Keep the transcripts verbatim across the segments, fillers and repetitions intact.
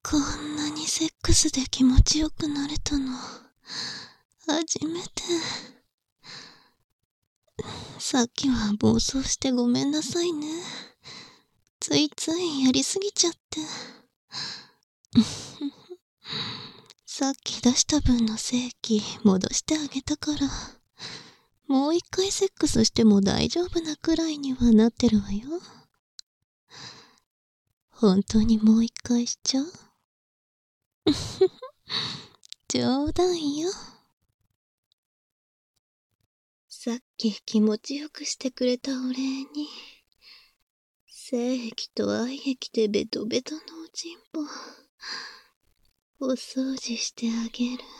こんなにセックスで気持ちよくなれたの初めて。さっきは暴走してごめんなさいね。ついついやりすぎちゃって。さっき出した分の精液戻してあげたから、もう一回セックスしても大丈夫なくらいにはなってるわよ。本当にもう一回しちゃう？冗談よ。さっき気持ちよくしてくれたお礼に、精液と愛液でベトベトのおちんぽ、お掃除してあげる。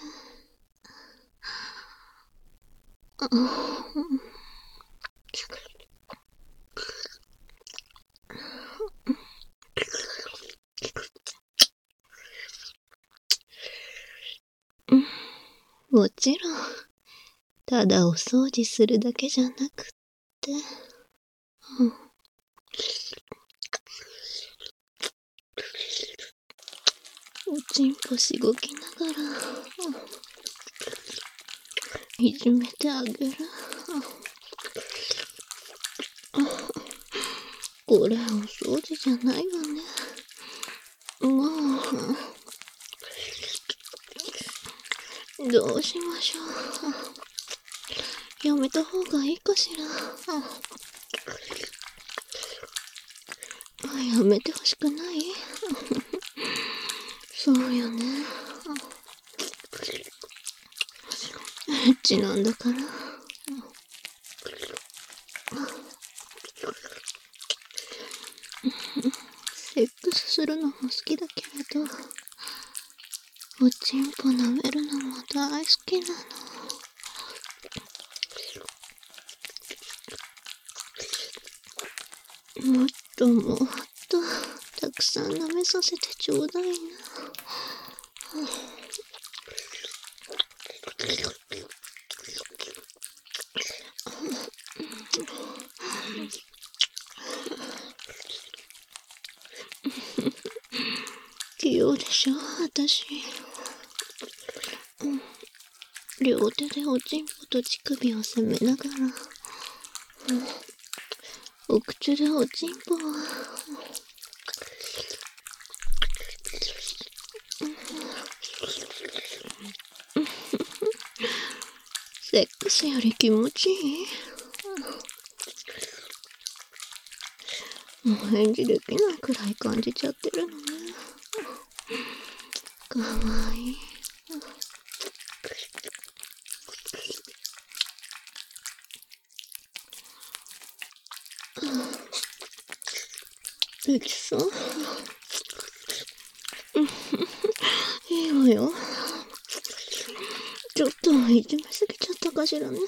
もちろん、ただお掃除するだけじゃなくって、うん、おちんぽしごきながら、うん、いじめてあげる。これお掃除じゃないわね。もう、どうしましょう。やめた方がいいかしら。やめてほしくない？そうよね。エッチなんだから。セックスするのも好きだけれど、おちんぽ舐めるのも大好きなの。もっともっとたくさん舐めさせてちょうだいな。器用でしょ、私。うん、両手でおちんぽと乳首を攻めながら、うん、お口でおちんぽを、セックスより気持ちいい？もう返事できないくらい感じちゃってるのね。かわいい。できそう？いいわよ。ちょっといじめすぎちゃったかしらね。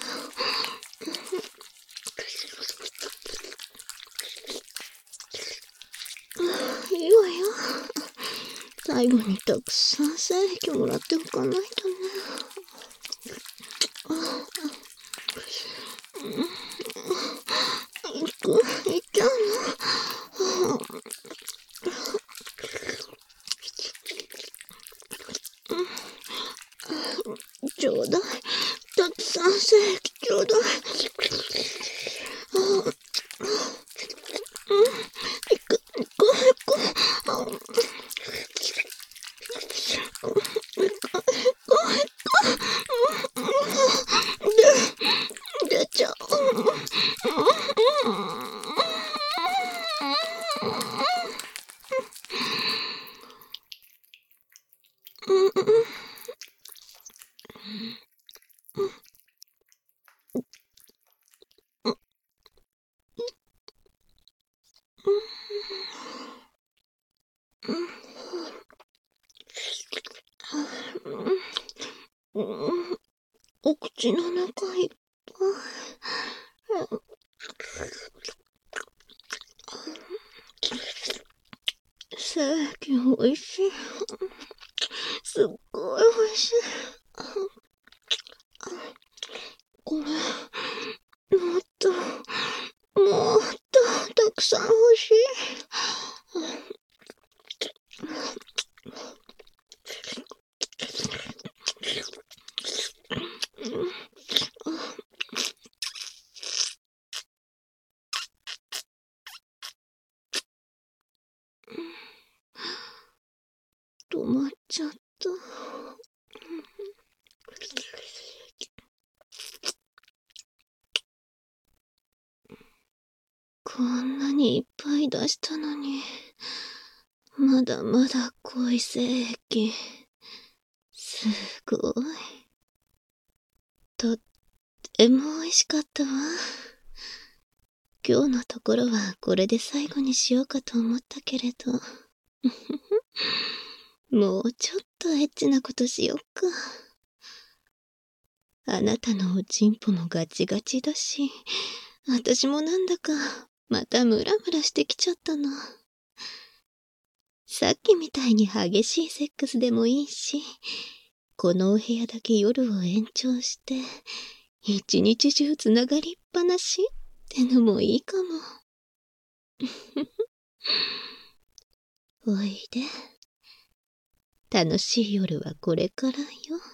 いいわよ。最後にたくさん精液もらっておかないとね。いく、いっちゃうの？ちょうだい。たくさん精液ちょうだい。いく、いく、いく。出ちゃう。お口の中いっぱい。精液おいしい。すっごいおいしい。これ、もっと、もっとたくさん欲しい。 止まっちゃった。こんなにいっぱい出したのに、まだまだ濃い精液。すごい。とっても美味しかったわ。今日のところはこれで最後にしようかと思ったけれど。もうちょっとエッチなことしよっか。あなたのおちんぽもガチガチだし、私もなんだかまたムラムラしてきちゃったの。さっきみたいに激しいセックスでもいいし、このお部屋だけ夜を延長して、一日中つながりっぱなしってのもいいかも。おいで。楽しい夜はこれからよ。